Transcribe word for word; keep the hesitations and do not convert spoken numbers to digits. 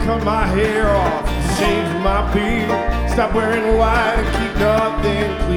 cut my hair off, shave my beard, stop wearing white and keep nothing clean.